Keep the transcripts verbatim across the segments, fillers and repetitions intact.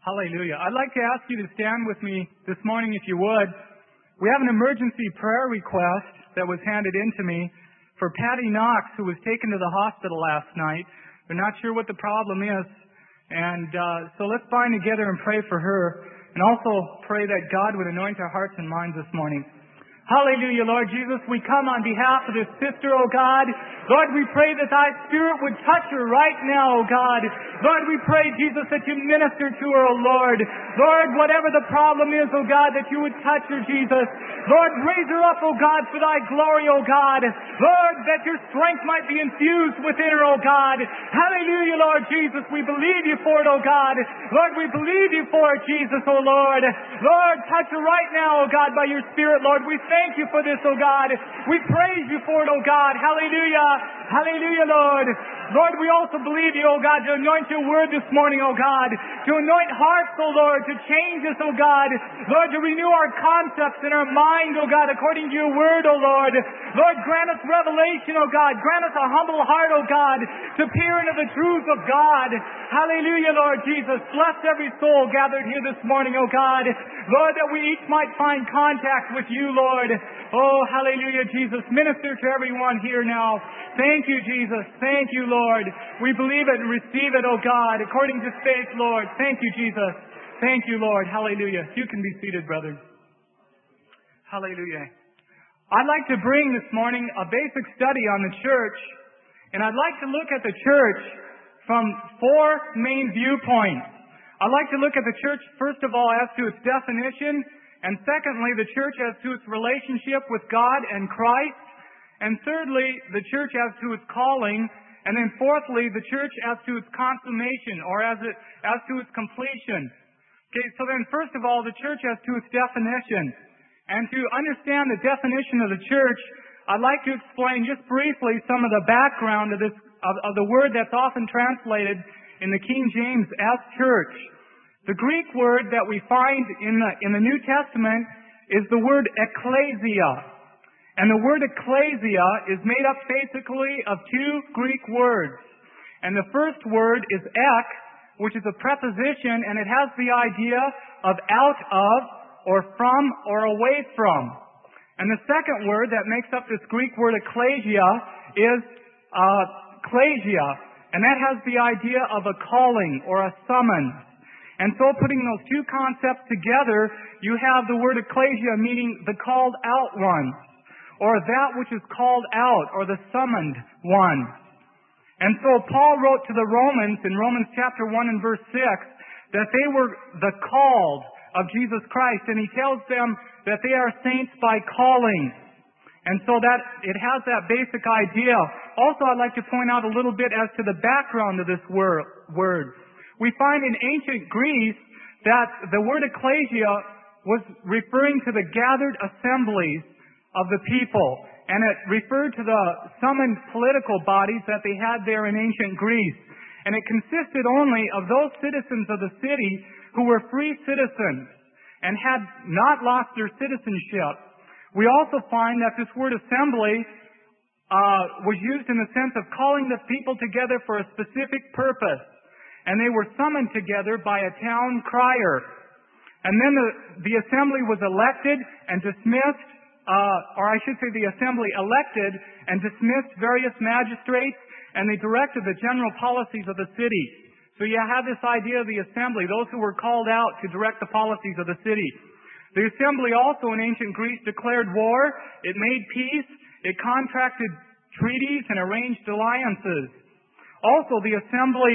Hallelujah. I'd like to ask you to stand with me this morning if you would. We have an emergency prayer request that was handed in to me for Patty Knox, who was taken to the hospital last night. They're not sure what the problem is. And uh, so let's bind together and pray for her, and also pray that God would anoint our hearts and minds this morning. Hallelujah, Lord Jesus. We come on behalf of this sister, oh God. Lord, we pray that thy Spirit would touch her right now, oh God. Lord, we pray, Jesus, that you minister to her, oh Lord. Lord, whatever the problem is, oh God, that you would touch her, Jesus. Lord, raise her up, oh God, for thy glory, oh God. Lord, that your strength might be infused within her, oh God. Hallelujah, Lord Jesus. We believe you for it, oh God. Lord, we believe you for it, Jesus, oh Lord. Lord, touch her right now, oh God, by your Spirit, Lord. We thank you for this, oh God. We praise you for it, oh God. Hallelujah. Hallelujah, Lord. Lord, we also believe you, oh God, to anoint your word this morning, oh God. To anoint hearts, oh Lord. To change us, oh God. Lord, to renew our concepts in our mind, oh God, according to your word, oh Lord. Lord, grant us revelation, oh God. Grant us a humble heart, oh God, to peer into the truth of God. Hallelujah, Lord Jesus. Bless every soul gathered here this morning, oh God. Lord, that we each might find contact with you, Lord. Oh, hallelujah, Jesus. Minister to everyone here now. Thank you, Jesus. Thank you, Lord. We believe it and receive it, oh God, according to faith, Lord. Thank you, Jesus. Thank you, Lord. Hallelujah. You can be seated, brothers. Hallelujah. I'd like to bring this morning a basic study on the church, and I'd like to look at the church from four main viewpoints. I'd like to look at the church, first of all, as to its definition, and secondly, the church as to its relationship with God and Christ, and thirdly, the church as to its calling, and then fourthly, the church as to its consummation, or as it as to its completion. Okay, so then first of all, the church as to its definition. And to understand the definition of the church, I'd like to explain just briefly some of the background of this of, of the word that's often translated in the King James as church. The Greek word that we find in the in the New Testament is the word ekklesia. And the word ekklesia is made up basically of two Greek words. And the first word is ek, which is a preposition, and it has the idea of out of, or from, or away from. And the second word that makes up this Greek word ekklesia is uh, klesia, and that has the idea of a calling or a summons. And so putting those two concepts together, you have the word ekklesia meaning the called out one, or that which is called out, or the summoned one. And so Paul wrote to the Romans in Romans chapter one and verse six that they were the called of Jesus Christ, and he tells them that they are saints by calling. And so that it has that basic idea. Also, I'd like to point out a little bit as to the background of this word. We find in ancient Greece that the word ekklesia was referring to the gathered assemblies of the people, and it referred to the summoned political bodies that they had there in ancient Greece. And it consisted only of those citizens of the city who were free citizens and had not lost their citizenship. We also find that this word assembly uh, was used in the sense of calling the people together for a specific purpose, and they were summoned together by a town crier. And then the, the assembly was elected and dismissed, Uh, or I should say the assembly elected and dismissed various magistrates, and they directed the general policies of the city. So you have this idea of the assembly, those who were called out to direct the policies of the city. The assembly also in ancient Greece declared war, it made peace, it contracted treaties and arranged alliances. Also the assembly,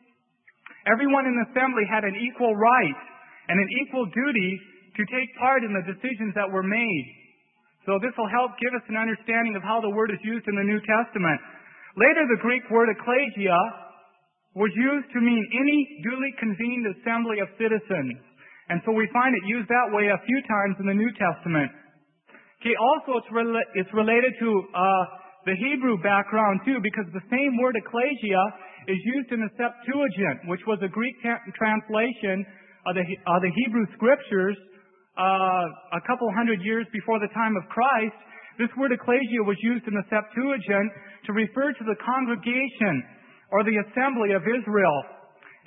everyone in the assembly had an equal right and an equal duty to take part in the decisions that were made. So this will help give us an understanding of how the word is used in the New Testament. Later, the Greek word ekklesia was used to mean any duly convened assembly of citizens. And so we find it used that way a few times in the New Testament. Okay, also it's, rela- it's related to uh, the Hebrew background too, because the same word ekklesia is used in the Septuagint, which was a Greek ta- translation of the, of the Hebrew Scriptures, Uh, a couple hundred years before the time of Christ. This word ekklesia was used in the Septuagint to refer to the congregation or the assembly of Israel.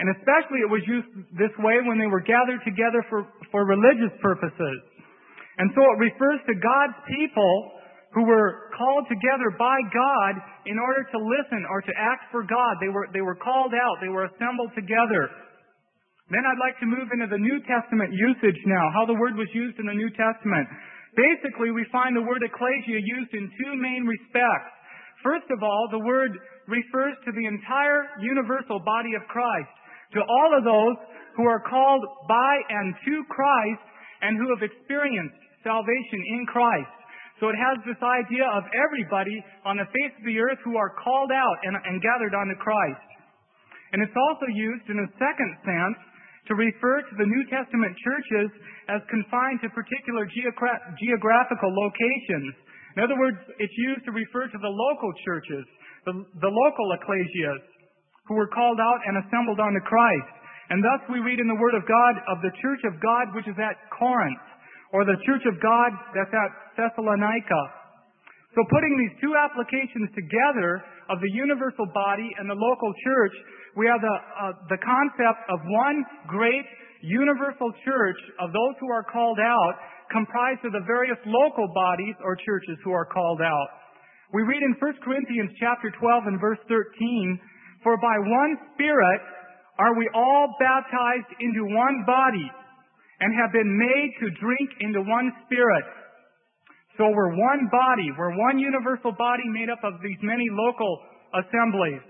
And especially it was used this way when they were gathered together for, for religious purposes. And so it refers to God's people who were called together by God in order to listen or to act for God. They were, they were called out. They were assembled together. Then I'd like to move into the New Testament usage now, how the word was used in the New Testament. Basically, we find the word ecclesia used in two main respects. First of all, the word refers to the entire universal body of Christ, to all of those who are called by and to Christ and who have experienced salvation in Christ. So it has this idea of everybody on the face of the earth who are called out and, and gathered unto Christ. And it's also used in a second sense to refer to the New Testament churches as confined to particular geogra- geographical locations. In other words, it's used to refer to the local churches, the, the local ecclesias, who were called out and assembled unto Christ. And thus we read in the Word of God of the church of God which is at Corinth, or the church of God that's at Thessalonica. So putting these two applications together of the universal body and the local church, we have the, uh, the concept of one great universal church of those who are called out, comprised of the various local bodies or churches who are called out. We read in First Corinthians chapter twelve and verse thirteen, "For by one Spirit are we all baptized into one body, and have been made to drink into one Spirit." So we're one body. We're one universal body made up of these many local assemblies.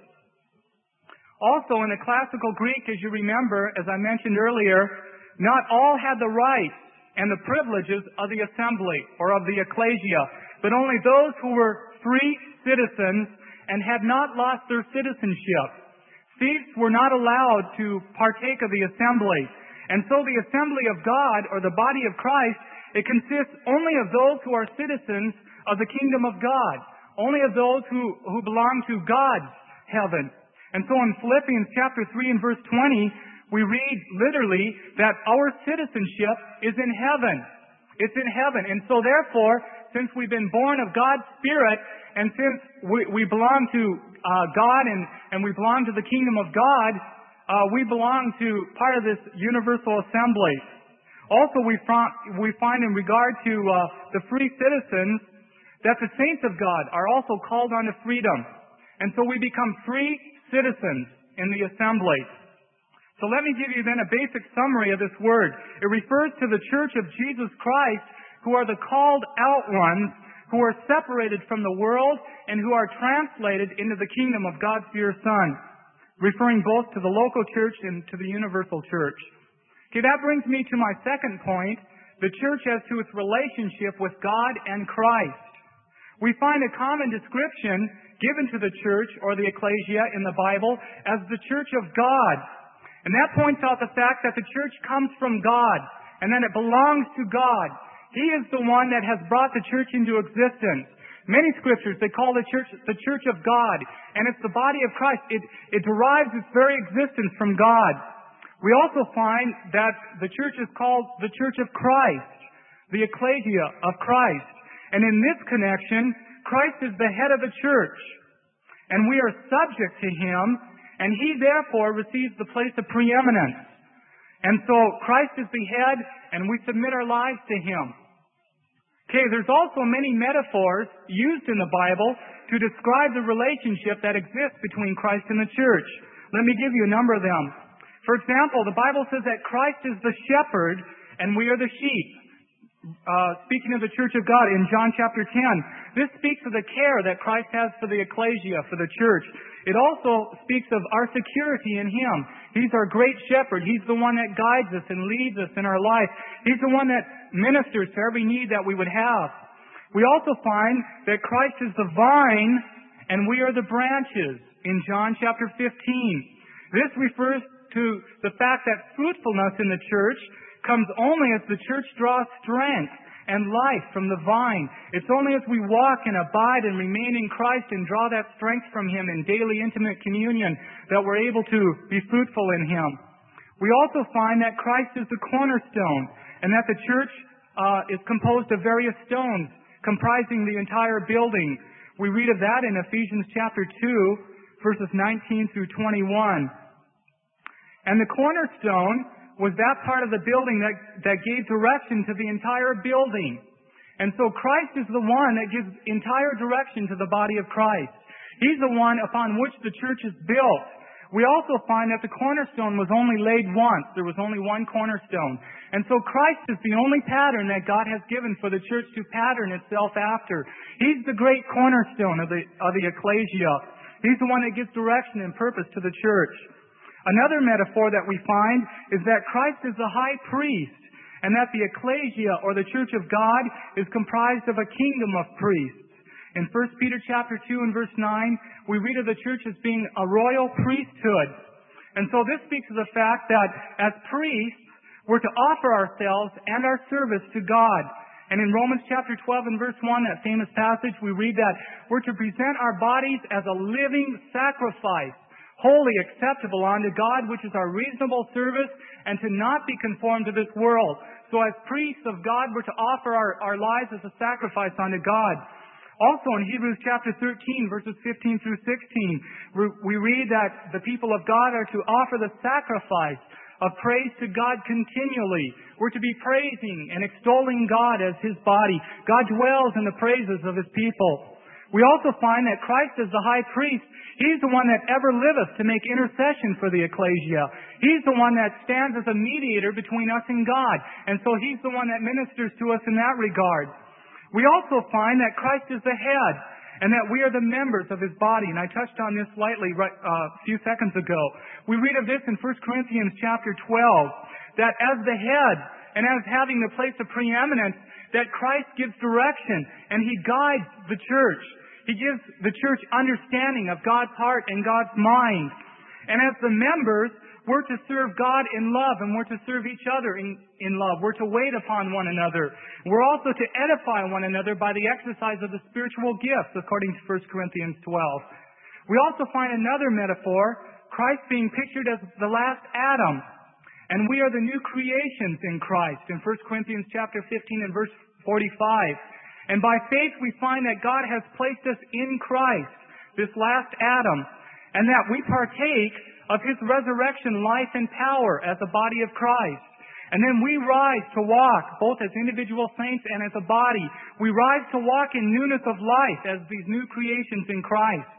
Also, in the classical Greek, as you remember, as I mentioned earlier, not all had the rights and the privileges of the assembly or of the ecclesia, but only those who were free citizens and had not lost their citizenship. Thieves were not allowed to partake of the assembly. And so the assembly of God, or the body of Christ, it consists only of those who are citizens of the kingdom of God, only of those who, who belong to God's heaven. And so in Philippians chapter three and verse twenty, we read literally that our citizenship is in heaven. It's in heaven. And so therefore, since we've been born of God's Spirit, and since we, we belong to uh, God and, and we belong to the kingdom of God, uh, we belong to part of this universal assembly. Also, we, find, we find in regard to uh, the free citizens that the saints of God are also called unto freedom. And so we become free citizens in the assembly. So let me give you then a basic summary of this word. It refers to the church of Jesus Christ, who are the called out ones, who are separated from the world and who are translated into the kingdom of God's dear Son, referring both to the local church and to the universal church. Okay, that brings me to my second point, the church as to its relationship with God and Christ. We find a common description given to the church or the ecclesia in the Bible as the church of God. And that points out the fact that the church comes from God and that it belongs to God. He is the one that has brought the church into existence. Many scriptures, they call the church the church of God, and it's the body of Christ. It, it derives its very existence from God. We also find that the church is called the church of Christ, the ecclesia of Christ. And in this connection, Christ is the head of the church, and we are subject to Him, and He therefore receives the place of preeminence. And so Christ is the head, and we submit our lives to Him. Okay, there's also many metaphors used in the Bible to describe the relationship that exists between Christ and the church. Let me give you a number of them. For example, the Bible says that Christ is the shepherd, and we are the sheep. Uh, speaking of the church of God in John chapter ten, this speaks of the care that Christ has for the ecclesia, for the church. It also speaks of our security in Him. He's our great shepherd. He's the one that guides us and leads us in our life. He's the one that ministers to every need that we would have. We also find that Christ is the vine and we are the branches in John chapter fifteen. This refers to the fact that fruitfulness in the church comes only as the church draws strength and life from the vine. It's only as we walk and abide and remain in Christ and draw that strength from Him in daily intimate communion that we're able to be fruitful in Him. We also find that Christ is the cornerstone and that the church uh, is composed of various stones comprising the entire building. We read of that in Ephesians chapter two, verses nineteen through twenty-one. And the cornerstone was that part of the building that, that gave direction to the entire building. And so Christ is the one that gives entire direction to the body of Christ. He's the one upon which the church is built. We also find that the cornerstone was only laid once. There was only one cornerstone. And so Christ is the only pattern that God has given for the church to pattern itself after. He's the great cornerstone of the, of the ecclesia. He's the one that gives direction and purpose to the church. Another metaphor that we find is that Christ is the high priest, and that the ecclesia, or the church of God, is comprised of a kingdom of priests. In First Peter chapter two and verse nine, we read of the church as being a royal priesthood. And so this speaks of the fact that as priests, we're to offer ourselves and our service to God. And in Romans chapter twelve and verse one, that famous passage, we read that we're to present our bodies as a living sacrifice, wholly acceptable unto God, which is our reasonable service, and to not be conformed to this world. So as priests of God, we're to offer our, our lives as a sacrifice unto God. Also in Hebrews chapter thirteen, verses fifteen through sixteen, we read that the people of God are to offer the sacrifice of praise to God continually. We're to be praising and extolling God as His body. God dwells in the praises of His people. We also find that Christ is the high priest. He's the one that ever liveth to make intercession for the ecclesia. He's the one that stands as a mediator between us and God. And so He's the one that ministers to us in that regard. We also find that Christ is the head, and that we are the members of His body. And I touched on this lightly right, uh, a few seconds ago. We read of this in First Corinthians chapter twelve, that as the head, and as having the place of preeminence, that Christ gives direction, and He guides the church. He gives the church understanding of God's heart and God's mind. And as the members, we're to serve God in love, and we're to serve each other in, in love. We're to wait upon one another. We're also to edify one another by the exercise of the spiritual gifts, according to First Corinthians twelve. We also find another metaphor, Christ being pictured as the last Adam. And we are the new creations in Christ, in First Corinthians chapter fifteen and verse forty-five. And by faith we find that God has placed us in Christ, this last Adam, and that we partake of His resurrection, life, and power as the body of Christ. And then we rise to walk, both as individual saints and as a body. We rise to walk in newness of life as these new creations in Christ.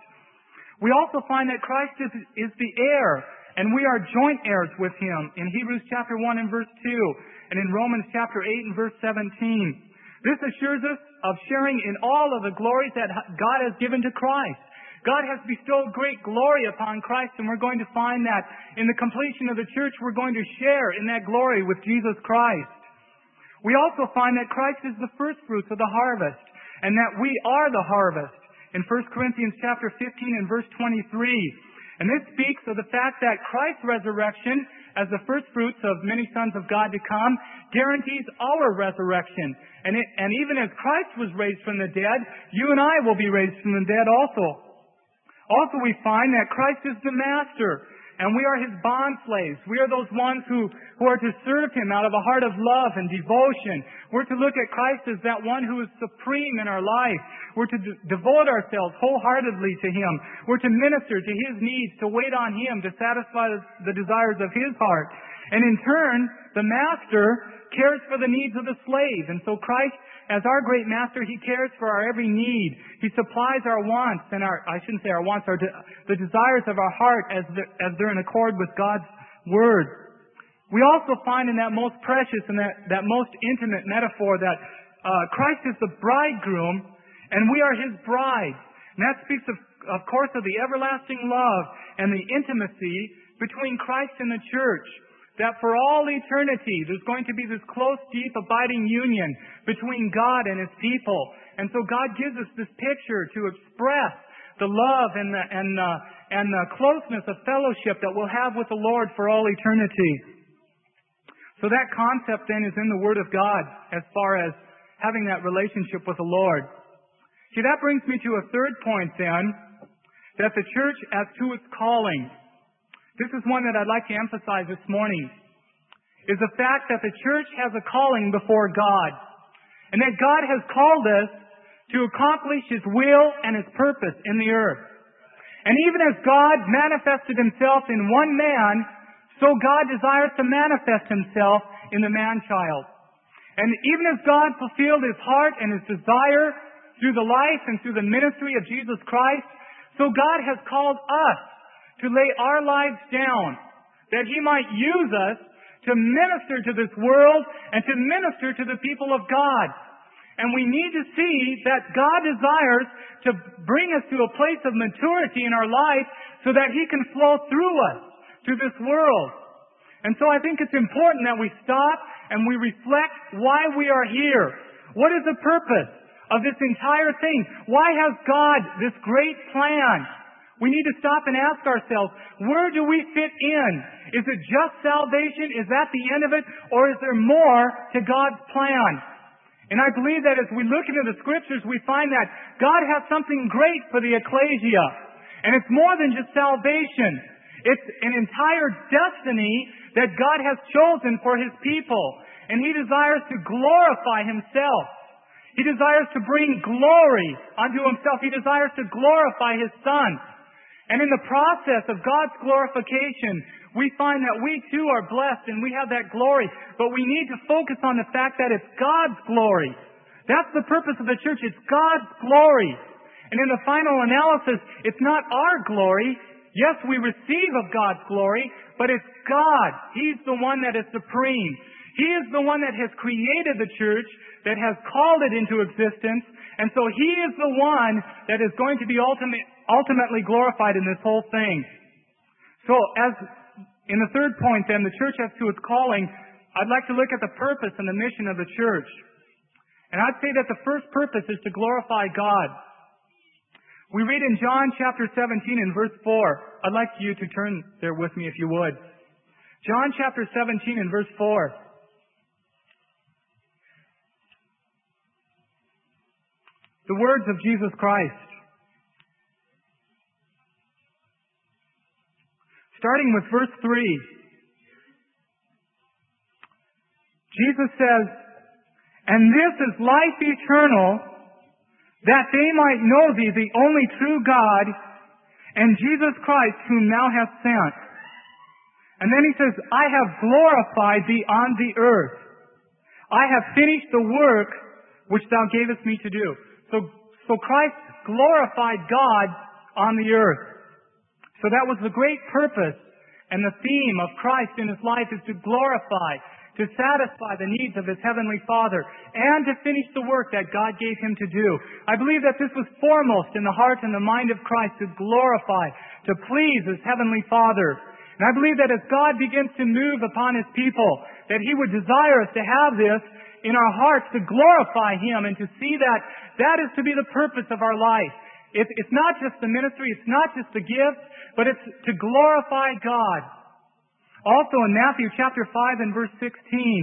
We also find that Christ is, is the heir, and we are joint heirs with Him in Hebrews chapter one and verse two, and in Romans chapter eight and verse seventeen. This assures us of sharing in all of the glories that God has given to Christ. God has bestowed great glory upon Christ, and we're going to find that in the completion of the church, we're going to share in that glory with Jesus Christ. We also find that Christ is the first fruits of the harvest, and that we are the harvest in First Corinthians chapter fifteen and verse twenty-three. And this speaks of the fact that Christ's resurrection as the first fruits of many sons of God to come guarantees our resurrection. And, it, and even as Christ was raised from the dead, you and I will be raised from the dead also. Also, we find that Christ is the master, and we are His bond slaves. We are those ones who, who are to serve Him out of a heart of love and devotion. We're to look at Christ as that one who is supreme in our life. We're to de- devote ourselves wholeheartedly to Him. We're to minister to His needs, to wait on Him, to satisfy the desires of His heart. And in turn, the master cares for the needs of the slave. And so Christ, as our great master, He cares for our every need. He supplies our wants, and our, I shouldn't say our wants, our de- the desires of our heart as they're, as they're in accord with God's Word. We also find in that most precious and that, that most intimate metaphor that uh, Christ is the bridegroom, and we are His bride. And that speaks, of, of course, of the everlasting love and the intimacy between Christ and the church. That for all eternity, there's going to be this close, deep, abiding union between God and His people. And so God gives us this picture to express the love and the, and, uh, and the closeness of fellowship that we'll have with the Lord for all eternity. So that concept then is in the Word of God as far as having that relationship with the Lord. See, that brings me to a third point then, that the church as to its calling. This is one that I'd like to emphasize this morning, is the fact that the church has a calling before God, and that God has called us to accomplish His will and His purpose in the earth. And even as God manifested Himself in one man, so God desires to manifest himself in the man-child. And even as God fulfilled his heart and his desire through the life and through the ministry of Jesus Christ, so God has called us to lay our lives down, that he might use us to minister to this world and to minister to the people of God. And we need to see that God desires to bring us to a place of maturity in our life so that he can flow through us to this world. And so I think it's important that we stop and we reflect why we are here. What is the purpose of this entire thing? Why has God this great plan? We need to stop and ask ourselves, where do we fit in? Is it just salvation? Is that the end of it? Or is there more to God's plan? And I believe that as we look into the Scriptures, we find that God has something great for the ecclesia. And it's more than just salvation. It's an entire destiny that God has chosen for his people. And he desires to glorify himself. He desires to bring glory unto himself. He desires to glorify his Son. And in the process of God's glorification, we find that we too are blessed and we have that glory. But we need to focus on the fact that it's God's glory. That's the purpose of the church. It's God's glory. And in the final analysis, it's not our glory. Yes, we receive of God's glory, but it's God. He's the one that is supreme. He is the one that has created the church, that has called it into existence, and so he is the one that is going to be ultimate, ultimately glorified in this whole thing. So as in the third point then, the church as to its calling, I'd like to look at the purpose and the mission of the church. And I'd say that the first purpose is to glorify God. We read in John chapter seventeen and verse four. I'd like you to turn there with me if you would. John chapter seventeen and verse four. The words of Jesus Christ. Starting with verse three. Jesus says, "And this is life eternal, that they might know thee, the only true God, and Jesus Christ, whom thou hast sent." And then he says, "I have glorified thee on the earth. I have finished the work which thou gavest me to do." So, so Christ glorified God on the earth. So that was the great purpose and the theme of Christ in his life, is to glorify, to satisfy the needs of his heavenly Father, and to finish the work that God gave him to do. I believe that this was foremost in the heart and the mind of Christ, to glorify, to please his heavenly Father. And I believe that as God begins to move upon his people, that he would desire us to have this in our hearts, to glorify him and to see that that is to be the purpose of our life. It, it's not just the ministry, it's not just the gifts, but it's to glorify God. Also in Matthew chapter five and verse sixteen,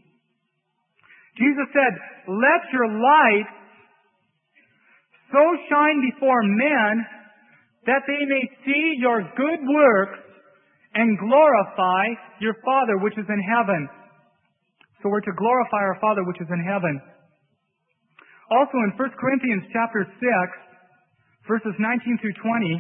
Jesus said, "Let your light so shine before men that they may see your good works and glorify your Father which is in heaven." So we're to glorify our Father which is in heaven. Also in First Corinthians chapter six, verses nineteen through twenty,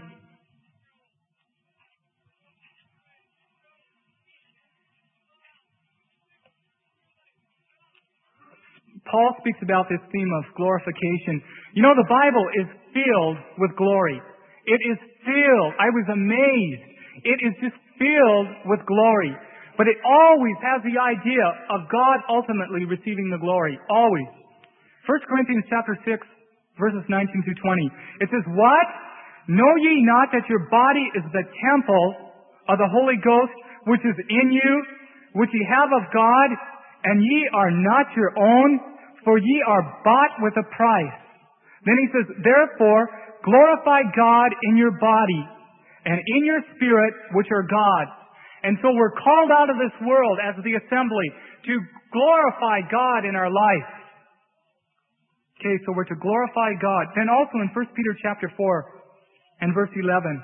Paul speaks about this theme of glorification. You know, the Bible is filled with glory. It is filled. I was amazed. It is just filled with glory. But it always has the idea of God ultimately receiving the glory. Always. First Corinthians chapter six, verses nineteen through twenty. It says, "What? Know ye not that your body is the temple of the Holy Ghost, which is in you, which ye have of God, and ye are not your own, for ye are bought with a price." Then he says, "Therefore, glorify God in your body and in your spirit, which are God's." And so we're called out of this world as the assembly to glorify God in our life. Okay, so we're to glorify God. Then also in First Peter chapter four and verse eleven.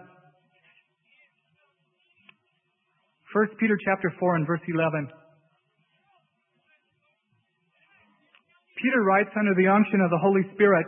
First Peter chapter four and verse eleven. Peter writes under the unction of the Holy Spirit,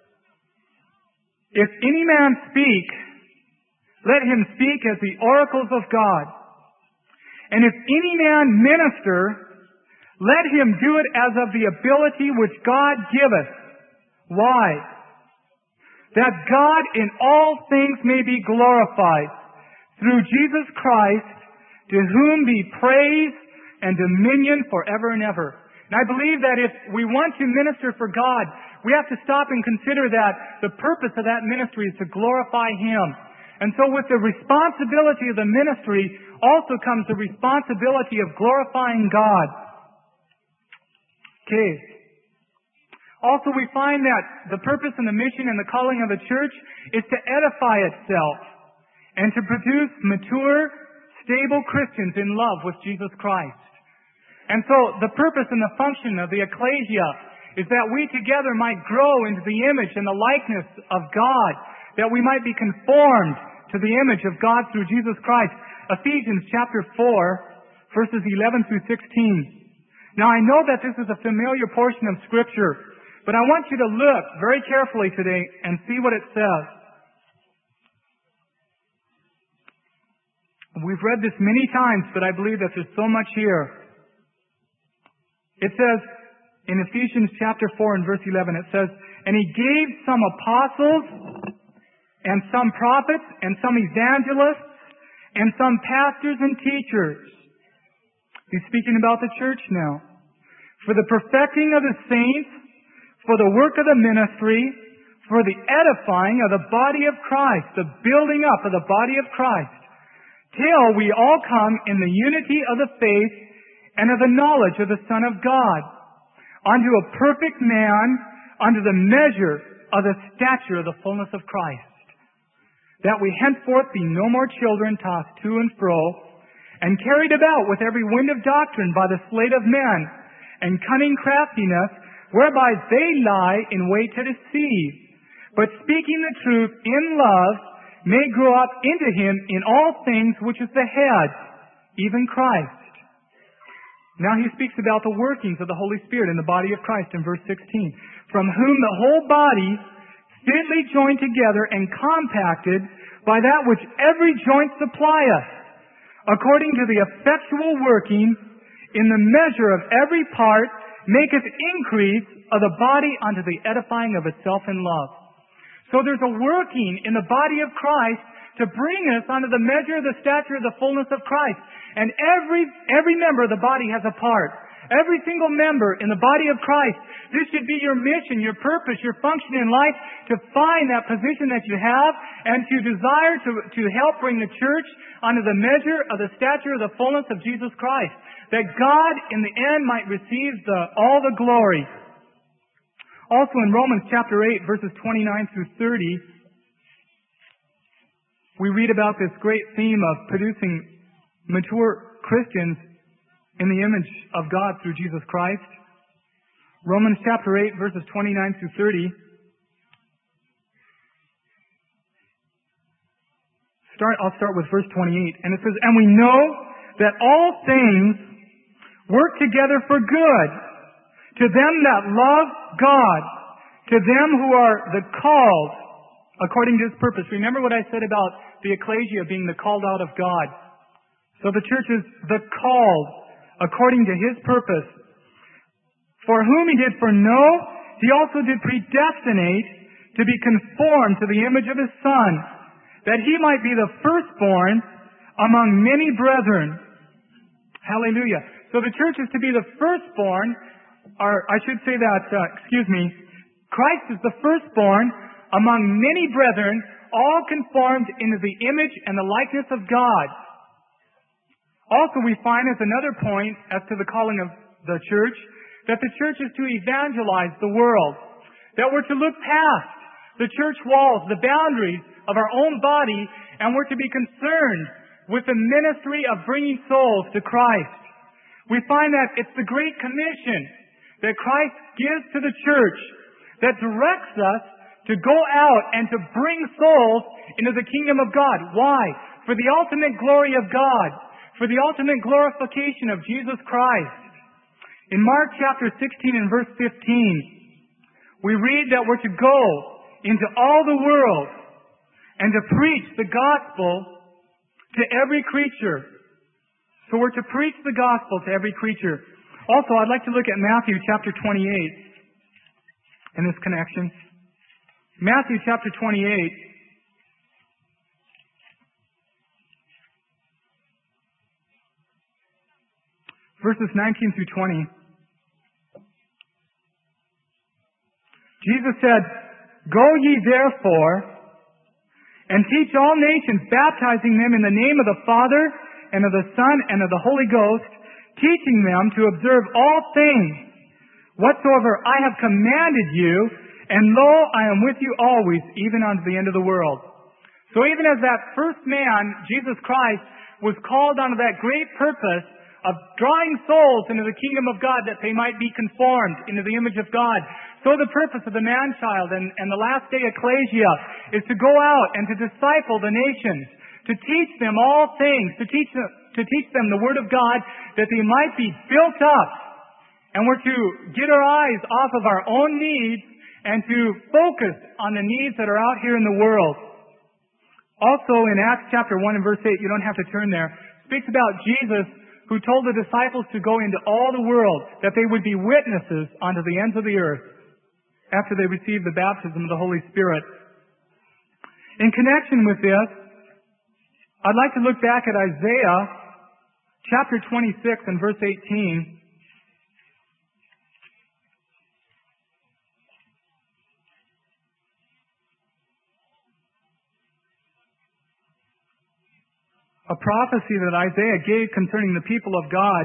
"If any man speak, let him speak as the oracles of God. And if any man minister, let him do it as of the ability which God giveth. Why? That God in all things may be glorified through Jesus Christ, to whom be praise and dominion forever and ever. And I believe that if we want to minister for God, we have to stop and consider that the purpose of that ministry is to glorify Him. And so with the responsibility of the ministry also comes the responsibility of glorifying God. Okay. Also we find that the purpose and the mission and the calling of the church is to edify itself and to produce mature, stable Christians in love with Jesus Christ. And so the purpose and the function of the ecclesia is that we together might grow into the image and the likeness of God, that we might be conformed to the image of God through Jesus Christ. Ephesians chapter four, verses eleven through sixteen. Now I know that this is a familiar portion of Scripture, but I want you to look very carefully today and see what it says. We've read this many times, but I believe that there's so much here. It says in Ephesians chapter four and verse eleven, it says, "And He gave some apostles, and some prophets, and some evangelists, and some pastors and teachers." He's speaking about the church now. "For the perfecting of the saints, for the work of the ministry, for the edifying of the body of Christ," the building up of the body of Christ, "till we all come in the unity of the faith and of the knowledge of the Son of God, unto a perfect man, unto the measure of the stature of the fullness of Christ, that we henceforth be no more children tossed to and fro, and carried about with every wind of doctrine by the sleight of men, and cunning craftiness, whereby they lie in wait to deceive, but speaking the truth in love, may grow up into Him in all things which is the head, even Christ." Now he speaks about the workings of the Holy Spirit in the body of Christ in verse sixteen. "From whom the whole body, fitly joined together and compacted by that which every joint supplieth, according to the effectual working in the measure of every part, maketh increase of the body unto the edifying of itself in love." So there's a working in the body of Christ to bring us unto the measure of the stature of the fullness of Christ. And every, every member of the body has a part. Every single member in the body of Christ. This should be your mission, your purpose, your function in life, to find that position that you have and to desire to, to help bring the church unto the measure of the stature of the fullness of Jesus Christ. That God in the end might receive the, all the glory. Also in Romans chapter eight, verses twenty-nine through thirty, we read about this great theme of producing mature Christians in the image of God through Jesus Christ. Romans chapter eight, verses twenty-nine through thirty. Start, I'll start with verse twenty-eight. And it says, "And we know that all things work together for good to them that love God, to them who are the called according to His purpose." Remember what I said about the ecclesia being the called out of God. So the church is the called according to His purpose. "For whom He did foreknow, He also did predestinate to be conformed to the image of His Son, that He might be the firstborn among many brethren." Hallelujah. So the church is to be the firstborn, or I should say that, uh, excuse me, Christ is the firstborn among many brethren, all conformed into the image and the likeness of God. Also we find as another point as to the calling of the church, that the church is to evangelize the world. That we're to look past the church walls, the boundaries of our own body, and we're to be concerned with the ministry of bringing souls to Christ. We find that it's the Great Commission that Christ gives to the church that directs us to go out and to bring souls into the kingdom of God. Why? For the ultimate glory of God. For the ultimate glorification of Jesus Christ. In Mark chapter sixteen and verse fifteen, we read that we're to go into all the world and to preach the gospel to every creature. So we're to preach the gospel to every creature. Also, I'd like to look at Matthew chapter twenty-eight in this connection. Matthew chapter twenty-eight. Verses nineteen through twenty. Jesus said, "Go ye therefore and teach all nations, baptizing them in the name of the Father and of the Son and of the Holy Ghost, teaching them to observe all things whatsoever I have commanded you, and lo, I am with you always, even unto the end of the world." So even as that first man, Jesus Christ, was called unto that great purpose of drawing souls into the kingdom of God that they might be conformed into the image of God, so the purpose of the man-child and, and the last day ecclesia is to go out and to disciple the nations, to teach them all things, to teach them, to teach them the Word of God, that they might be built up. And we're to get our eyes off of our own needs and to focus on the needs that are out here in the world. Also in Acts chapter one and verse eight, you don't have to turn there, speaks about Jesus who told the disciples to go into all the world, that they would be witnesses unto the ends of the earth after they received the baptism of the Holy Spirit. In connection with this, I'd like to look back at Isaiah chapter twenty-six and verse eighteen. A prophecy that Isaiah gave concerning the people of God.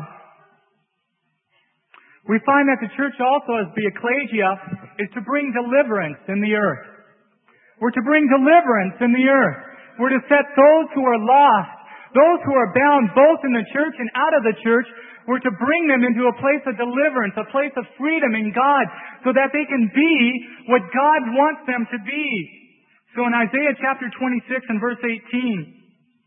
We find that the church also, as the ecclesia, is to bring deliverance in the earth. We're to bring deliverance in the earth. We're to set those who are lost, those who are bound both in the church and out of the church, we're to bring them into a place of deliverance, a place of freedom in God, so that they can be what God wants them to be. So in Isaiah chapter twenty-six and verse eighteen,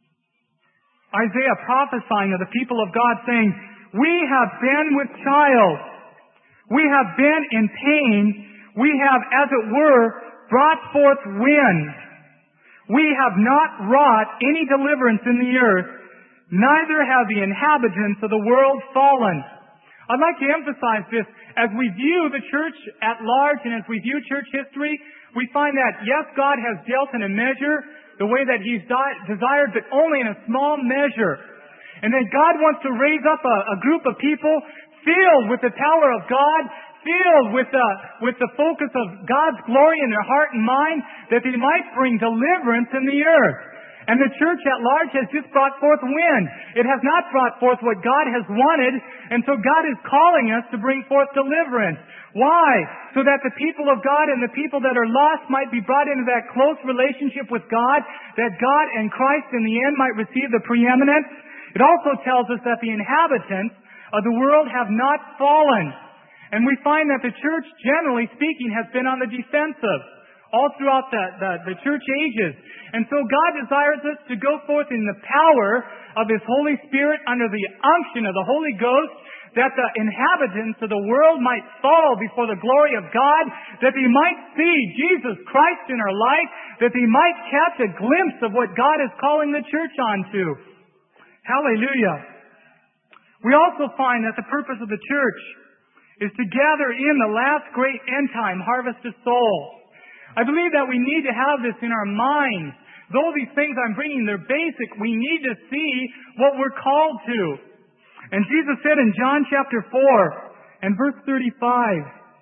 Isaiah prophesying of the people of God saying, "We have been with child. We have been in pain. We have, as it were, brought forth wind. We have not wrought any deliverance in the earth, neither have the inhabitants of the world fallen." I'd like to emphasize this. As we view the church at large and as we view church history, we find that, yes, God has dealt in a measure the way that He's di- desired, but only in a small measure. And that God wants to raise up a, a group of people filled with the power of God, filled with the, with the focus of God's glory in their heart and mind, that they might bring deliverance in the earth. And the church at large has just brought forth wind. It has not brought forth what God has wanted, and so God is calling us to bring forth deliverance. Why? So that the people of God and the people that are lost might be brought into that close relationship with God, that God and Christ in the end might receive the preeminence. It also tells us that the inhabitants of the world have not fallen. And we find that the church, generally speaking, has been on the defensive all throughout the, the, the church ages. And so God desires us to go forth in the power of His Holy Spirit under the unction of the Holy Ghost, that the inhabitants of the world might fall before the glory of God, that they might see Jesus Christ in our life, that they might catch a glimpse of what God is calling the church onto. Hallelujah. We also find that the purpose of the church is to gather in the last great end time harvest of souls. I believe that we need to have this in our minds. Though these things I'm bringing, they're basic, we need to see what we're called to. And Jesus said in John chapter four and verse thirty-five,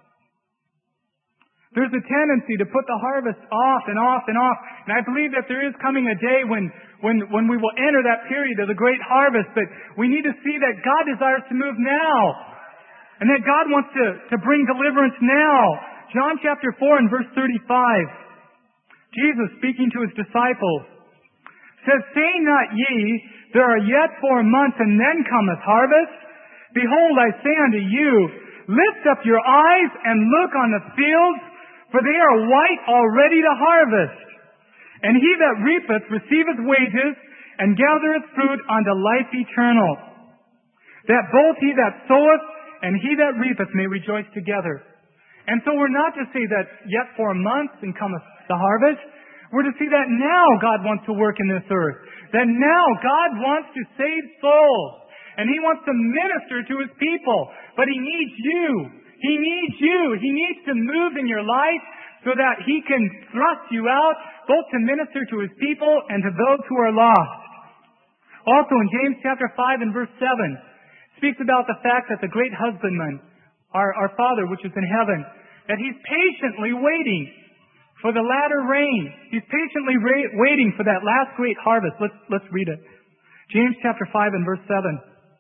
there's a tendency to put the harvest off and off and off. And I believe that there is coming a day when, when, when we will enter that period of the great harvest. But we need to see that God desires to move now. And that God wants to, to bring deliverance now. John chapter four and verse thirty-five. Jesus speaking to His disciples says, "Say not ye, there are yet four months, and then cometh harvest? Behold, I say unto you, lift up your eyes and look on the fields, for they are white already to harvest. And he that reapeth receiveth wages, and gathereth fruit unto life eternal, that both he that soweth and he that reapeth may rejoice together." And so we're not to say that yet four months and cometh the harvest. We're to see that now God wants to work in this earth. That now God wants to save souls. And He wants to minister to His people. But He needs you. He needs you. He needs to move in your life so that He can thrust you out, both to minister to His people and to those who are lost. Also in James chapter five and verse seven, speaks about the fact that the great husbandman, our, our Father which is in heaven, that He's patiently waiting for the latter rain. He's patiently ra- waiting for that last great harvest. Let's, let's read it. James chapter five and verse seven.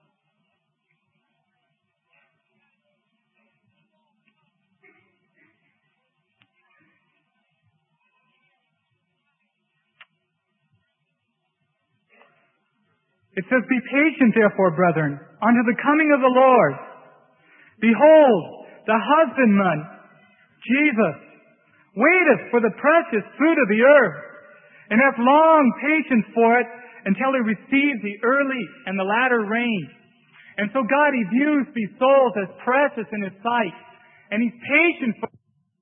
It says, "Be patient, therefore, brethren, unto the coming of the Lord. Behold, the husbandman, Jesus, waiteth for the precious fruit of the earth, and hath long patience for it, until He receives the early and the latter rain." And so God, He views these souls as precious in His sight, and He's patient for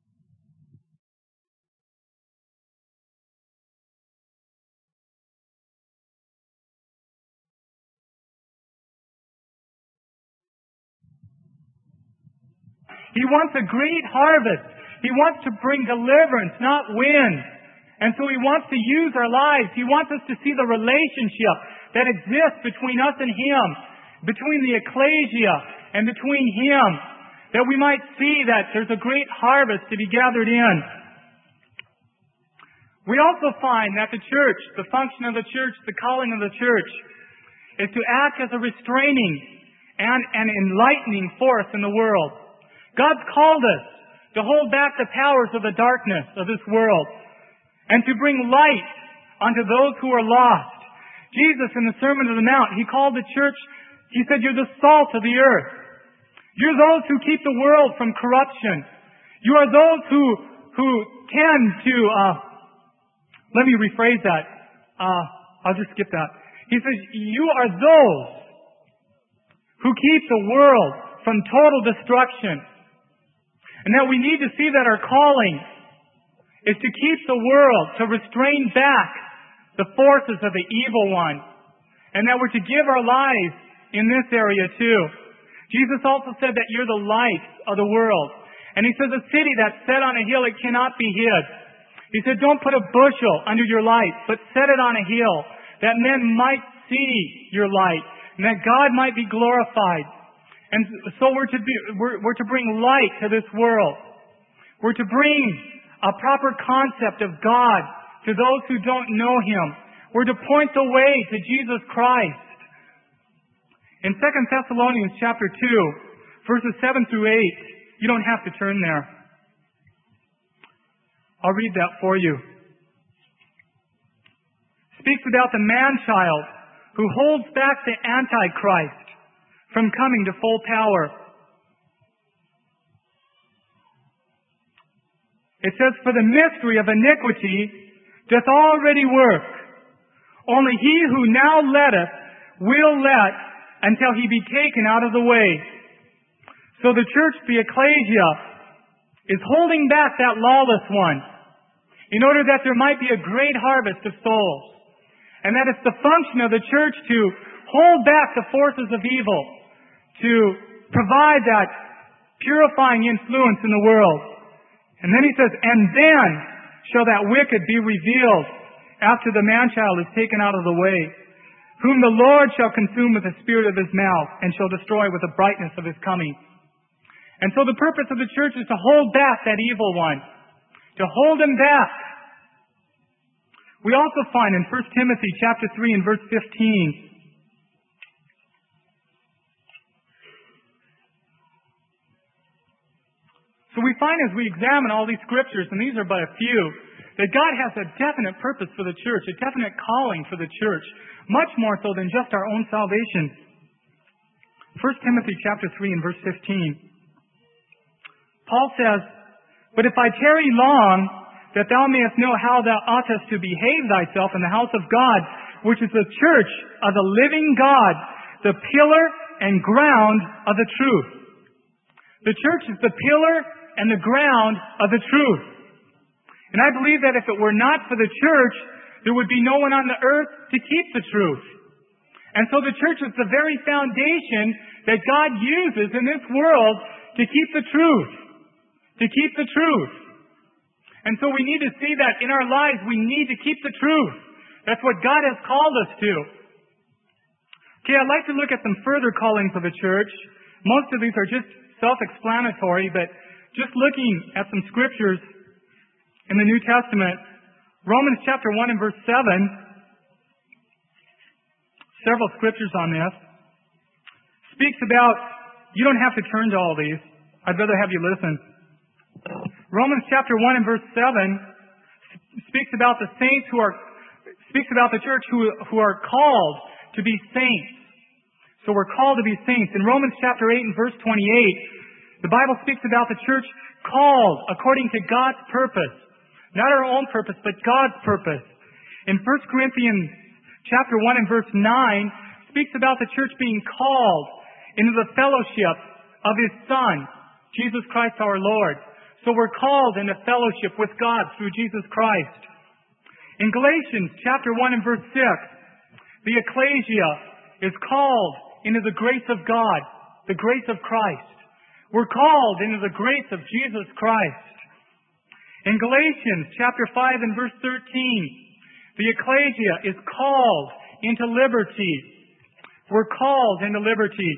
He wants a great harvest. He wants to bring deliverance, not wind. And so He wants to use our lives. He wants us to see the relationship that exists between us and Him, between the ecclesia and between Him, that we might see that there's a great harvest to be gathered in. We also find that the church, the function of the church, the calling of the church, is to act as a restraining and an enlightening force in the world. God's called us to hold back the powers of the darkness of this world and to bring light unto those who are lost. Jesus, in the Sermon on the Mount, He called the church, He said, "You're the salt of the earth. You're those who keep the world from corruption. You are those who who tend to, uh, let me rephrase that. Uh, I'll just skip that. He says, you are those who keep the world from total destruction. And that we need to see that our calling is to keep the world, to restrain back the forces of the evil one. And that we're to give our lives in this area too. Jesus also said that you're the light of the world. And He says a city that's set on a hill, it cannot be hid. He said, don't put a bushel under your light, but set it on a hill, that men might see your light, and that God might be glorified. And so we're to be, we're, we're to bring light to this world. We're to bring a proper concept of God to those who don't know Him. We're to point the way to Jesus Christ. In Second Thessalonians chapter two, verses seven through eight, you don't have to turn there. I'll read that for you. Speaks about the man-child who holds back the Antichrist from coming to full power. It says, "For the mystery of iniquity doth already work. Only he who now letteth will let until he be taken out of the way." So the church, the ecclesia, is holding back that lawless one in order that there might be a great harvest of souls. And that it's the function of the church to hold back the forces of evil, to provide that purifying influence in the world. And then he says, "And then shall that wicked be revealed after the man-child is taken out of the way, whom the Lord shall consume with the spirit of His mouth and shall destroy with the brightness of His coming." And so the purpose of the church is to hold back that evil one, to hold him back. We also find in First Timothy chapter three and verse fifteen, so we find as we examine all these scriptures, and these are but a few, that God has a definite purpose for the church, a definite calling for the church, much more so than just our own salvation. First Timothy chapter three and verse fifteen. Paul says, "But if I tarry long, that thou mayest know how thou oughtest to behave thyself in the house of God, which is the church of the living God, the pillar and ground of the truth." The church is the pillar and the ground of the truth. And I believe that if it were not for the church, there would be no one on the earth to keep the truth. And so the church is the very foundation that God uses in this world to keep the truth. To keep the truth. And so we need to see that in our lives we need to keep the truth. That's what God has called us to. Okay, I'd like to look at some further callings of the church. Most of these are just self-explanatory, but just looking at some scriptures in the New Testament, Romans chapter one and verse seven, several scriptures on this, speaks about, you don't have to turn to all these. I'd rather have you listen. Romans chapter one and verse seven speaks about the saints who are, speaks about the church who, who are called to be saints. So we're called to be saints. In Romans chapter eight and verse twenty-eight, the Bible speaks about the church called according to God's purpose. Not our own purpose, but God's purpose. In First Corinthians chapter one and verse nine, speaks about the church being called into the fellowship of His Son, Jesus Christ our Lord. So we're called into fellowship with God through Jesus Christ. In Galatians chapter one and verse six, the ecclesia is called into the grace of God, the grace of Christ. We're called into the grace of Jesus Christ. In Galatians chapter five and verse thirteen, the ecclesia is called into liberty. We're called into liberty.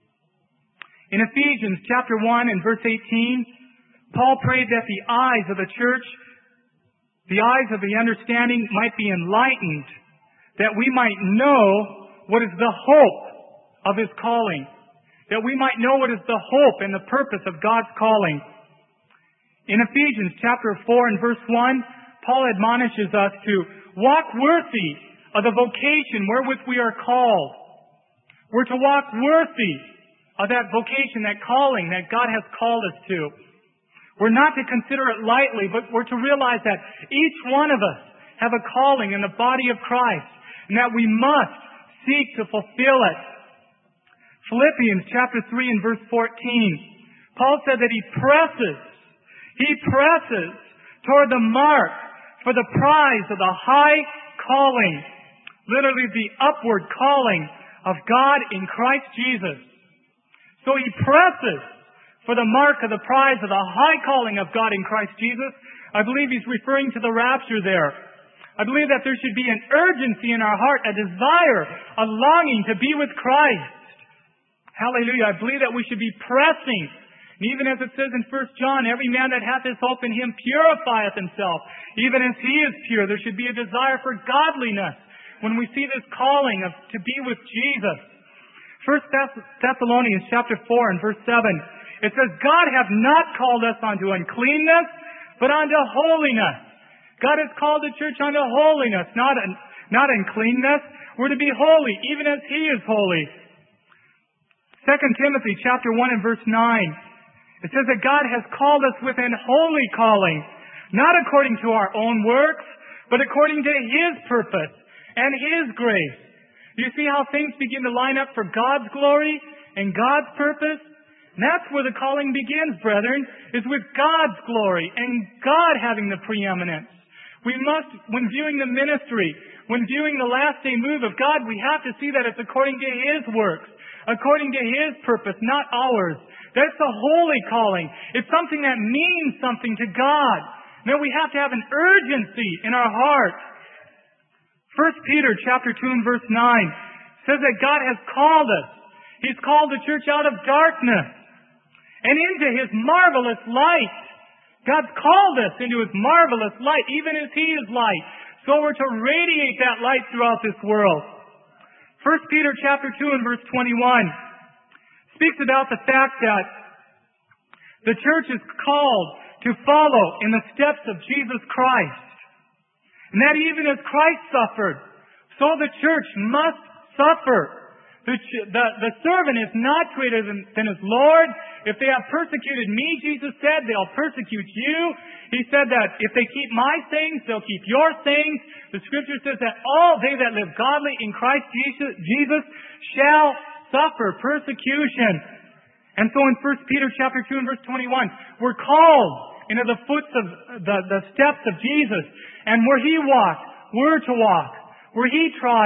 In Ephesians chapter one and verse eighteen, Paul prayed that the eyes of the church, the eyes of the understanding might be enlightened, that we might know what is the hope of His calling, that we might know what is the hope and the purpose of God's calling. In Ephesians chapter four and verse one, Paul admonishes us to walk worthy of the vocation wherewith we are called. We're to walk worthy of that vocation, that calling that God has called us to. We're not to consider it lightly, but we're to realize that each one of us have a calling in the body of Christ, and that we must seek to fulfill it. Philippians chapter three and verse fourteen, Paul said that he presses, he presses toward the mark for the prize of the high calling, literally the upward calling of God in Christ Jesus. So he presses for the mark of the prize of the high calling of God in Christ Jesus. I believe he's referring to the rapture there. I believe that there should be an urgency in our heart, a desire, a longing to be with Christ. Hallelujah. I believe that we should be pressing. And even as it says in First John, every man that hath this hope in Him purifieth himself. Even as He is pure, there should be a desire for godliness when we see this calling of to be with Jesus. First Thessalonians chapter four and verse seven, it says, God hath not called us unto uncleanness, but unto holiness. God has called the church unto holiness, not, not uncleanness. We're to be holy, even as He is holy. Second Timothy chapter one and verse nine, it says that God has called us with an holy calling, not according to our own works, but according to His purpose and His grace. Do you see how things begin to line up for God's glory and God's purpose? And that's where the calling begins, brethren, is with God's glory and God having the preeminence. We must, when viewing the ministry, when viewing the last day move of God, we have to see that it's according to His works, according to His purpose, not ours. That's the holy calling. It's something that means something to God. Now we have to have an urgency in our heart. First Peter chapter two and verse nine says that God has called us. He's called the church out of darkness and into His marvelous light. God's called us into His marvelous light, even as He is light. So we're to radiate that light throughout this world. First Peter chapter two and verse twenty-one speaks about the fact that the church is called to follow in the steps of Jesus Christ. And that even as Christ suffered, so the church must suffer. The, the, the servant is not greater than, than his Lord. If they have persecuted me, Jesus said, they'll persecute you. He said that if they keep my sayings, they'll keep your sayings. The Scripture says that all they that live godly in Christ Jesus, Jesus shall suffer persecution. And so in First Peter chapter two and verse twenty-one, we're called into the footsteps of the, the steps of Jesus. And where He walked, we're to walk. Where He trotted,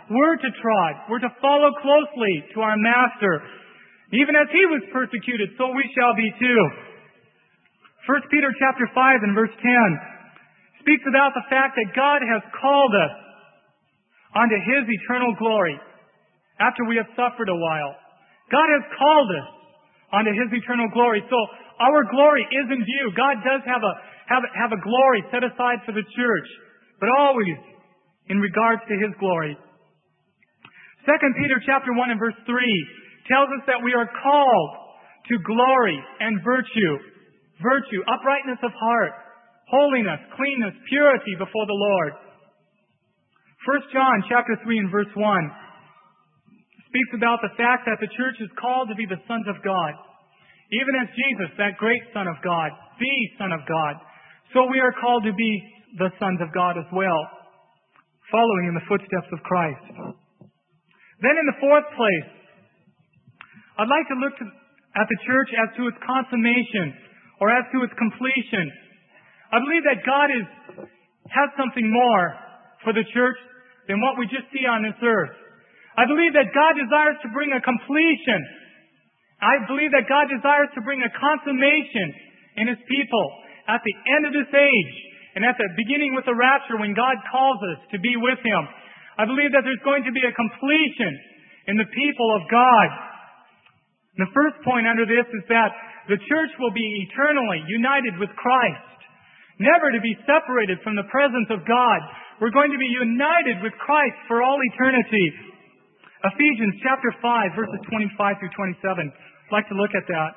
We're to trod. We're to follow closely to our Master. Even as He was persecuted, so we shall be too. First Peter chapter five and verse ten speaks about the fact that God has called us unto His eternal glory after we have suffered a while. God has called us unto His eternal glory. So our glory is in view. God does have a have, have a glory set aside for the church, but always in regards to His glory. Second Peter chapter one and verse three tells us that we are called to glory and virtue. Virtue, uprightness of heart, holiness, cleanness, purity before the Lord. First John chapter three and verse one speaks about the fact that the church is called to be the sons of God. Even as Jesus, that great Son of God, the Son of God, so we are called to be the sons of God as well, following in the footsteps of Christ. Then in the fourth place, I'd like to look to, at the church as to its consummation, or as to its completion. I believe that God is, has something more for the church than what we just see on this earth. I believe that God desires to bring a completion. I believe that God desires to bring a consummation in His people at the end of this age and at the beginning with the rapture when God calls us to be with Him. I believe that there's going to be a completion in the people of God. The first point under this is that the church will be eternally united with Christ, never to be separated from the presence of God. We're going to be united with Christ for all eternity. Ephesians chapter five, verses twenty-five through twenty-seven. I'd like to look at that.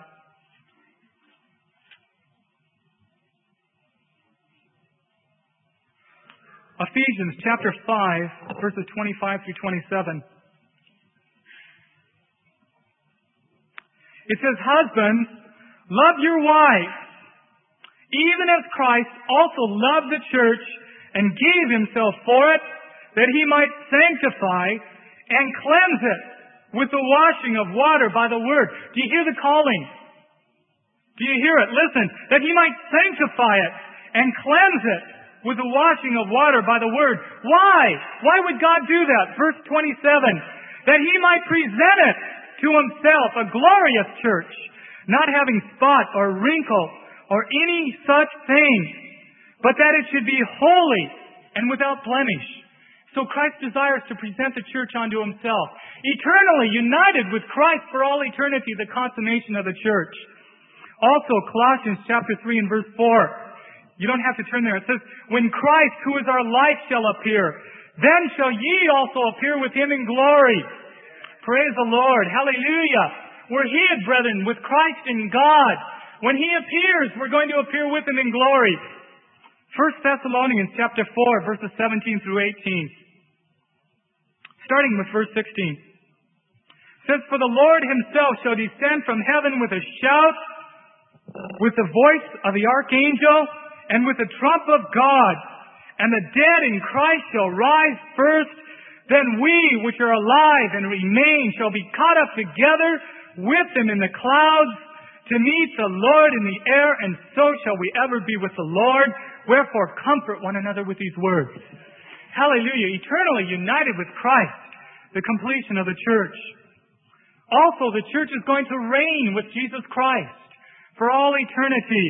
Ephesians chapter five, verses twenty-five through twenty-seven. It says, "Husbands, love your wives, even as Christ also loved the church and gave Himself for it, that He might sanctify and cleanse it with the washing of water by the word." Do you hear the calling? Do you hear it? Listen, that He might sanctify it and cleanse it with the washing of water by the word. Why? Why would God do that? Verse twenty-seven, that He might present it to Himself a glorious church, not having spot or wrinkle or any such thing, but that it should be holy and without blemish. So Christ desires to present the church unto Himself, eternally united with Christ for all eternity, the consummation of the church. Also, Colossians chapter three and verse four. You don't have to turn there. It says, "When Christ, who is our life, shall appear, then shall ye also appear with Him in glory." Praise the Lord. Hallelujah. We're hid, brethren, with Christ in God. When He appears, we're going to appear with Him in glory. First Thessalonians chapter four, verses seventeen through eighteen. Starting with verse sixteen. It says, "For the Lord Himself shall descend from heaven with a shout, with the voice of the archangel, and with the trump of God. And the dead in Christ shall rise first. Then we which are alive and remain shall be caught up together with them in the clouds to meet the Lord in the air, and so shall we ever be with the Lord. Wherefore comfort one another with these words." Hallelujah. Eternally united with Christ, the completion of the church. Also, the church is going to reign with Jesus Christ for all eternity.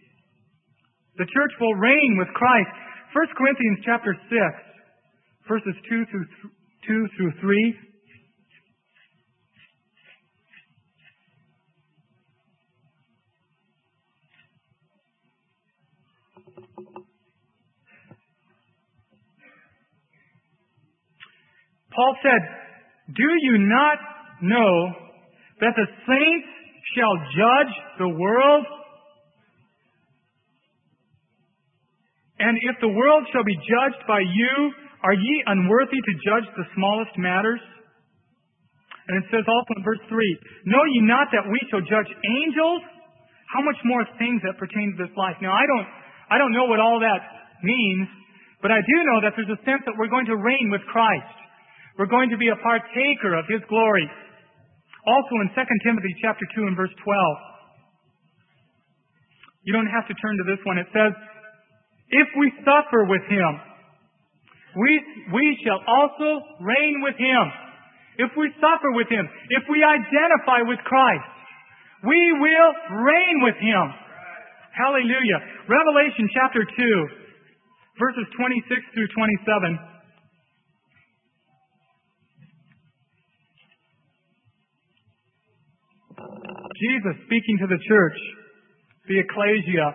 The church will reign with Christ. First Corinthians chapter six, verses two through two through three. Paul said, "Do you not know that the saints shall judge the world? And if the world shall be judged by you, are ye unworthy to judge the smallest matters?" And it says also in verse three, "Know ye not that we shall judge angels? How much more things that pertain to this life?" Now I don't, I don't know what all that means, but I do know that there's a sense that we're going to reign with Christ. We're going to be a partaker of His glory. Also in Second Timothy chapter two and verse twelve. You don't have to turn to this one. It says, "If we suffer with Him, we, we shall also reign with Him. If we suffer with Him, if we identify with Christ, we will reign with Him. Hallelujah. Revelation chapter two, verses twenty-six through twenty-seven. Jesus speaking to the church, the ecclesia.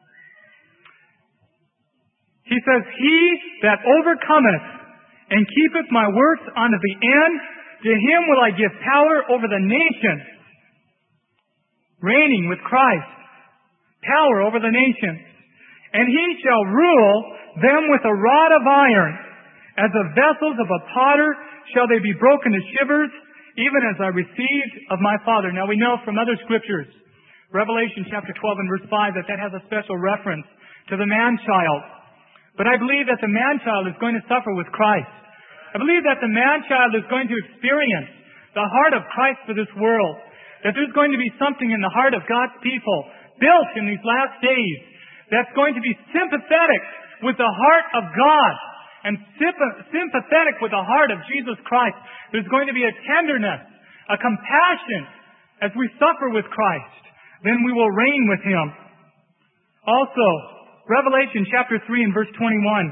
He says, He that overcometh and keepeth my works unto the end, to him will I give power over the nations. Reigning with Christ. Power over the nations. And he shall rule them with a rod of iron. As the vessels of a potter shall they be broken to shivers, even as I received of my Father. Now we know from other scriptures, Revelation chapter twelve and verse five, that that has a special reference to the man-child. But I believe that the man-child is going to suffer with Christ. I believe that the man-child is going to experience the heart of Christ for this world. That there's going to be something in the heart of God's people built in these last days that's going to be sympathetic with the heart of God and sympathetic with the heart of Jesus Christ. There's going to be a tenderness, a compassion as we suffer with Christ. Then we will reign with Him. Also, Revelation chapter three and verse twenty-one.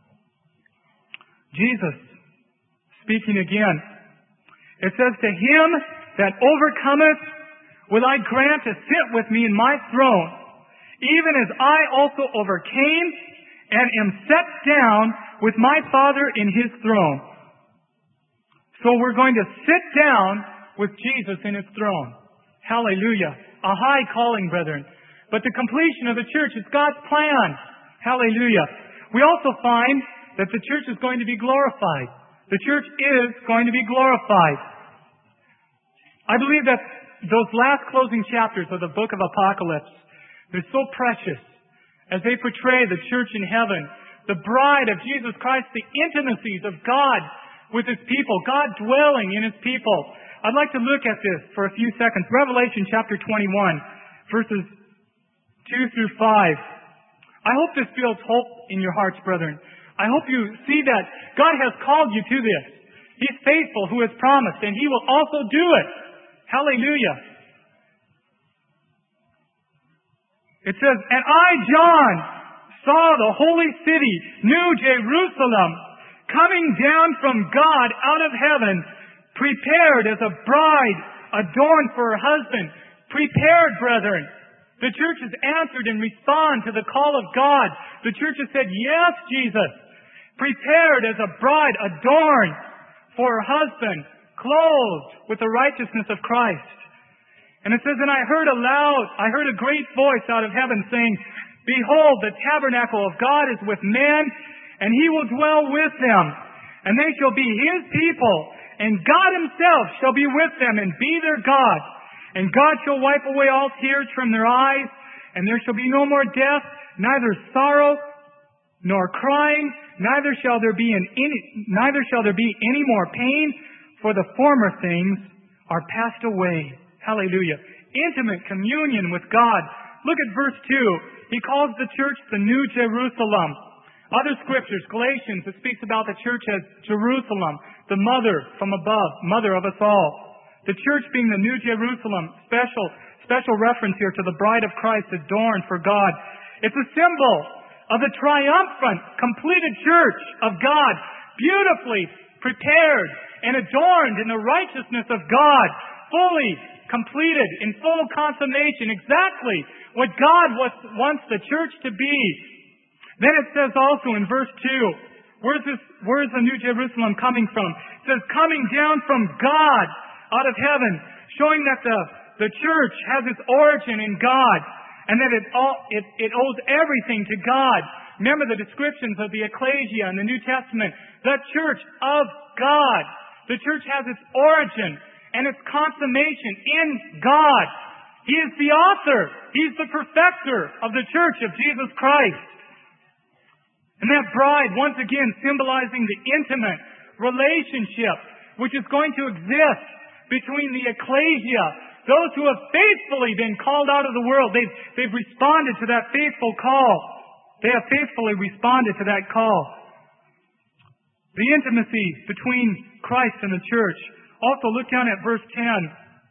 Jesus speaking again. It says, to him that overcometh will I grant to sit with me in my throne, even as I also overcame and am set down with my Father in His throne. So we're going to sit down with Jesus in His throne. Hallelujah. A high calling, brethren. But the completion of the church is God's plan. Hallelujah. We also find that the church is going to be glorified. The church is going to be glorified. I believe that those last closing chapters of the book of Apocalypse, they're so precious as they portray the church in heaven, the bride of Jesus Christ, the intimacies of God with His people, God dwelling in His people. I'd like to look at this for a few seconds. Revelation chapter twenty-one, verses two through five. I hope this builds hope in your hearts, brethren. I hope you see that God has called you to this. He's faithful who has promised, and He will also do it. Hallelujah. It says, and I, John, saw the holy city, New Jerusalem, coming down from God out of heaven, prepared as a bride adorned for her husband. Prepared, brethren. The church has answered and responded to the call of God. The church has said, yes, Jesus. Prepared as a bride adorned for her husband, clothed with the righteousness of Christ. And it says, and I heard a loud, I heard a great voice out of heaven saying, behold, the tabernacle of God is with men, and He will dwell with them. And they shall be His people, and God Himself shall be with them and be their God. And God shall wipe away all tears from their eyes, and there shall be no more death, neither sorrow nor crying, neither shall there be an any, neither shall there be any more pain, for the former things are passed away. Hallelujah. Intimate communion with God. Look at verse two. He calls the church the New Jerusalem. Other scriptures, Galatians, it speaks about the church as Jerusalem, the mother from above, mother of us all. The church being the New Jerusalem, special, special reference here to the bride of Christ adorned for God. It's a symbol of the triumphant, completed church of God, beautifully prepared and adorned in the righteousness of God, fully completed in full consummation, exactly what God was, wants the church to be. Then it says also in verse two, where's this, where's the New Jerusalem coming from? It says, coming down from God out of heaven, showing that the, the church has its origin in God, and that it, all, it, it owes everything to God. Remember the descriptions of the ecclesia in the New Testament, the church of God. The church has its origin and its consummation in God. He is the author. He's the perfecter of the church of Jesus Christ. And that bride, once again, symbolizing the intimate relationship which is going to exist between the ecclesia, those who have faithfully been called out of the world. They've, they've responded to that faithful call. They have faithfully responded to that call. the intimacy between Christ and the church. Also, look down at verse ten.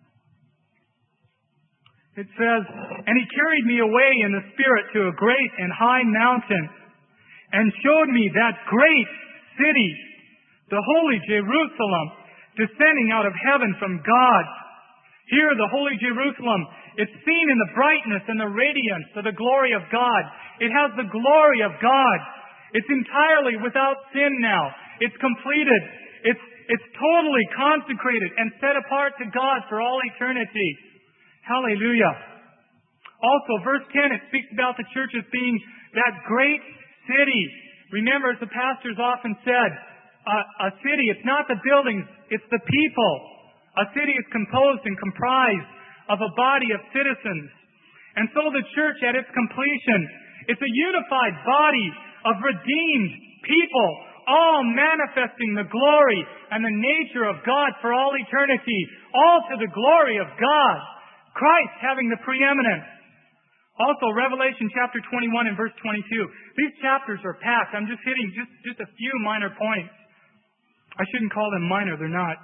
It says, "And he carried me away in the Spirit to a great and high mountain, and showed me that great city, the holy Jerusalem, descending out of heaven from God." Here, the holy Jerusalem, it's seen in the brightness and the radiance of the glory of God. It has the glory of God. It's entirely without sin now. It's completed. It's, it's totally consecrated and set apart to God for all eternity. Hallelujah. Also, verse ten, it speaks about the church as being that great city. Remember, as the pastors often said, uh, a city, it's not the buildings, it's the people. A city is composed and comprised of a body of citizens. And so the church at its completion, it's a unified body of redeemed people, all manifesting the glory and the nature of God for all eternity, all to the glory of God. Christ having the preeminence. Also, Revelation chapter twenty-one and verse twenty-two. These chapters are packed. I'm just hitting just, just a few minor points. I shouldn't call them minor, they're not.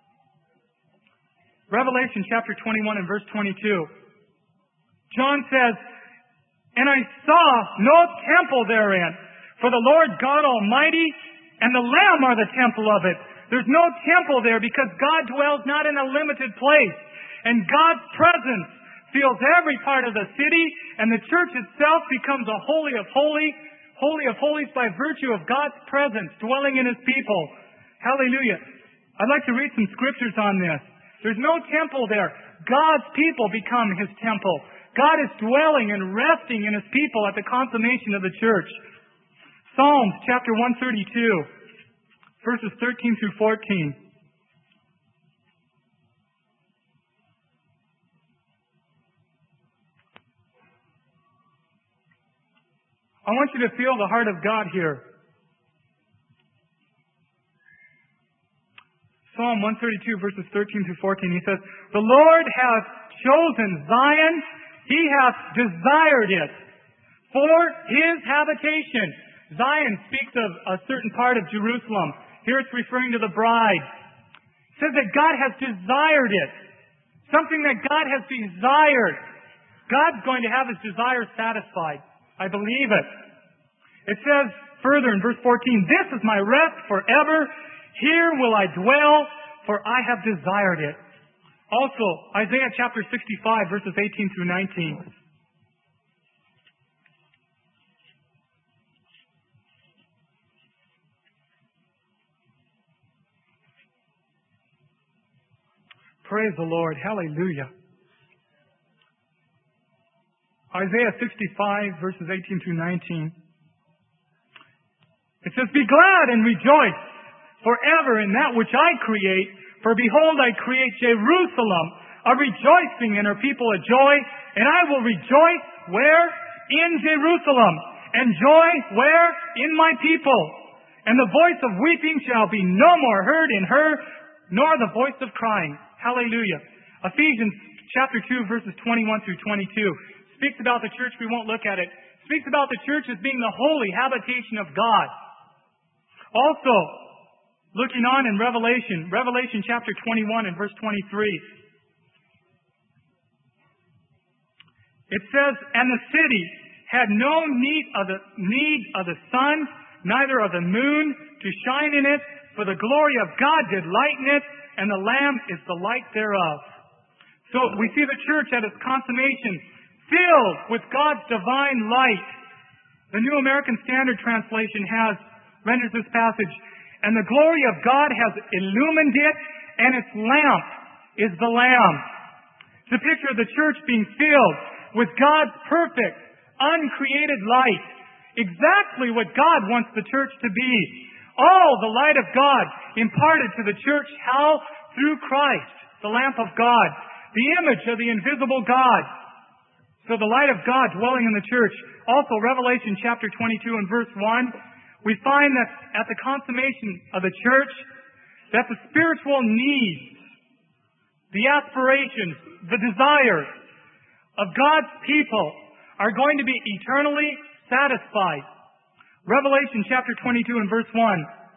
Revelation chapter twenty-one and verse twenty-two. John says, "And I saw no temple therein, for the Lord God Almighty and the Lamb are the temple of it." There's no temple there because God dwells not in a limited place. And God's presence fills every part of the city, and the church itself becomes a holy of holy, holy of holies by virtue of God's presence dwelling in His people. Hallelujah. I'd like to read some scriptures on this. There's no temple there. God's people become His temple. God is dwelling and resting in His people at the consummation of the church. Psalms chapter one thirty-two, verses thirteen through fourteen. I want you to feel the heart of God here. Psalm one thirty-two, verses thirteen through fourteen, he says, "The Lord hath chosen Zion, He hath desired it for His habitation." Zion speaks of a certain part of Jerusalem. Here it's referring to the bride. It says that God has desired it. Something that God has desired. God's going to have His desires satisfied. I believe it. It says further in verse fourteen, "This is my rest forever. Here will I dwell, for I have desired it." Also, Isaiah chapter sixty-five, verses eighteen through nineteen. Praise the Lord. Hallelujah. Isaiah sixty-five, verses eighteen through nineteen. It says, "Be glad and rejoice forever in that which I create. For behold, I create Jerusalem a rejoicing, and her people a joy. And I will rejoice where? In Jerusalem. And joy where? In my people. And the voice of weeping shall be no more heard in her, nor the voice of crying." Hallelujah. Ephesians chapter two, verses twenty-one through twenty-two speaks about the church. We won't look at it. Speaks about the church as being the holy habitation of God. Also, looking on in Revelation, Revelation chapter twenty-one and verse twenty-three. It says, "And the city had no need of the need of the sun, neither of the moon to shine in it, for the glory of God did lighten it, and the Lamb is the light thereof." So we see the church at its consummation, filled with God's divine light. The New American Standard Translation has renders this passage, "And the glory of God has illumined it, and its lamp is the Lamb." It's a picture of the church being filled with God's perfect, uncreated light. Exactly what God wants the church to be. All the light of God imparted to the church. How? Through Christ, the lamp of God, the image of the invisible God. So the light of God dwelling in the church. Also, Revelation chapter twenty-two and verse one, we find that at the consummation of the church, that the spiritual needs, the aspirations, the desires of God's people are going to be eternally satisfied. Revelation chapter twenty-two and verse one.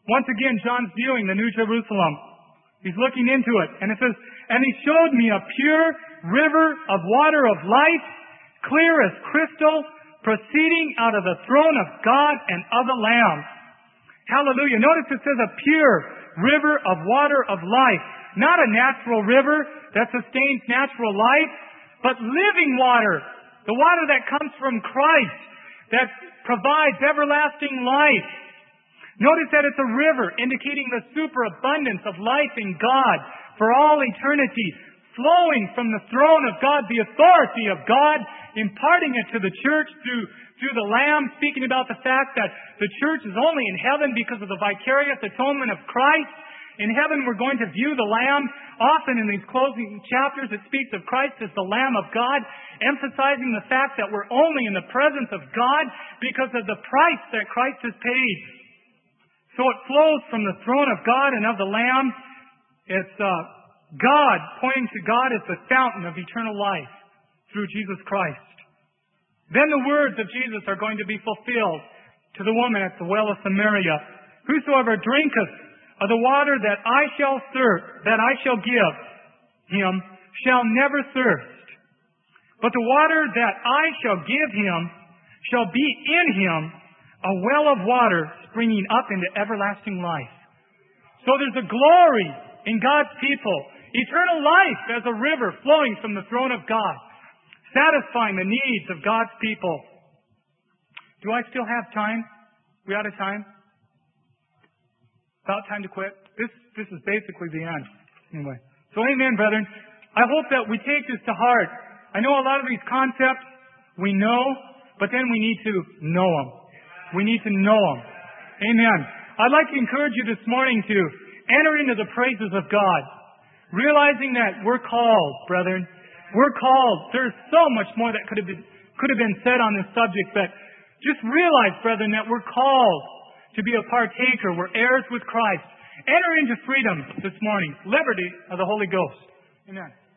Once again, John's viewing the New Jerusalem. He's looking into it. And it says, and he showed me a pure river of water of life, clear as crystal, proceeding out of the throne of God and of the Lamb. Hallelujah. Notice it says a pure river of water of life. Not a natural river that sustains natural life, but living water. The water that comes from Christ, that provides everlasting life. Notice that it's a river indicating the superabundance of life in God for all eternity, flowing from the throne of God, the authority of God, imparting it to the church through, through the Lamb, speaking about the fact that the church is only in heaven because of the vicarious atonement of Christ. In heaven, we're going to view the Lamb. Often in these closing chapters, it speaks of Christ as the Lamb of God, emphasizing the fact that we're only in the presence of God because of the price that Christ has paid. So it flows from the throne of God and of the Lamb. It's uh, God, pointing to God as the fountain of eternal life through Jesus Christ. Then the words of Jesus are going to be fulfilled to the woman at the well of Samaria. Whosoever drinketh of the water that I shall serve, that I shall give him, shall never thirst. But the water that I shall give him shall be in him a well of water springing up into everlasting life. So there's a glory in God's people. Eternal life as a river flowing from the throne of God, satisfying the needs of God's people. Do I still have time? We out of time? About time to quit? This this is basically the end. Anyway. So amen, brethren. I hope that we take this to heart. I know a lot of these concepts we know, but then we need to know them. We need to know them. Amen. I'd like to encourage you this morning to enter into the praises of God, realizing that we're called, brethren. We're called. There's so much more that could have been could have been said on this subject, but just realize, brethren, that we're called to be a partaker. We're heirs with Christ. Enter into freedom this morning. Liberty of the Holy Ghost. Amen.